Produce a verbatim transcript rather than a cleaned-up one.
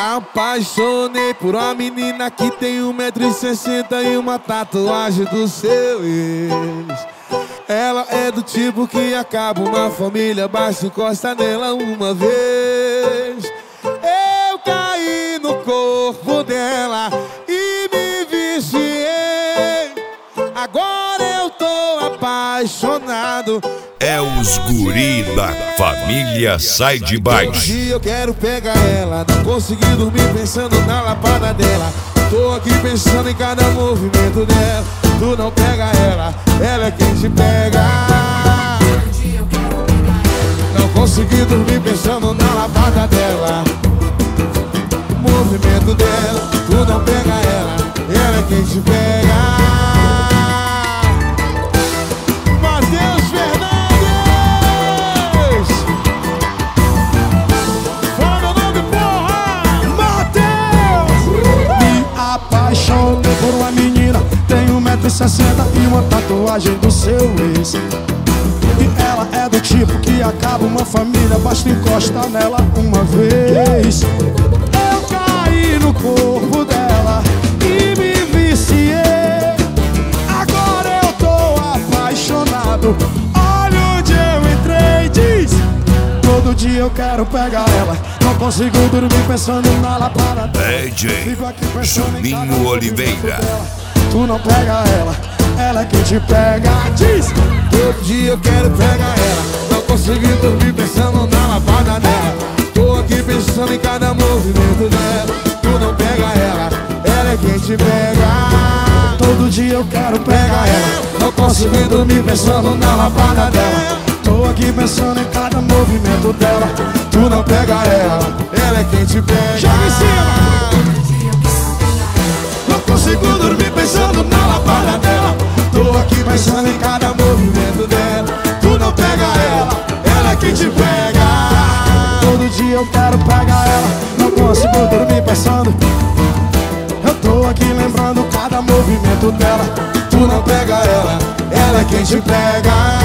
apaixonei por uma menina que tem um metro e sessenta e uma tatuagem do seu ex. Ela é do tipo que acaba uma família, basta encostar nela uma vez. Eu caí no corpo dela e me viciei. Agora eu tô apaixonado. É os guri da família Sai de Baixo. Todo dia eu quero pegar ela, não consegui dormir pensando na lapada dela. Tô aqui pensando em cada movimento dela. Tu não pega ela, ela é quem te pega. Não consegui dormir pensando na lapada dela. Movimento dela, tu não pega ela, ela é quem te pega. Apaixonei por uma menina, tem um metro e sessenta e uma tatuagem do seu ex. E ela é do tipo que acaba uma família, basta encostar nela uma vez. Eu caí no corpo dela e me viciei. Agora eu tô apaixonado. Olha onde eu entrei, diz. Todo dia eu quero pegar ela, não consigo dormir pensando na lapada dela. D J Juninho Oliveira. Tu não pega ela, ela é quem te pega, diz. Todo dia eu quero pegar ela, não consigo dormir pensando na lapada dela. Tô aqui pensando em cada movimento dela. Tu não pega ela, ela é quem te pega. Todo dia eu quero pegar ela, não consigo dormir pensando na lapada dela. Tô aqui pensando em cada movimento dela. Tu não pega ela, ela é quem te pega. Joga em cima! Não consigo dormir pensando na lapada dela. Tô aqui pensando em cada movimento dela. Tu não pega ela, ela é quem te pega. Todo dia eu quero pegar ela, não consigo dormir pensando. Eu tô aqui lembrando cada movimento dela. Tu não pega ela, ela é quem te pega.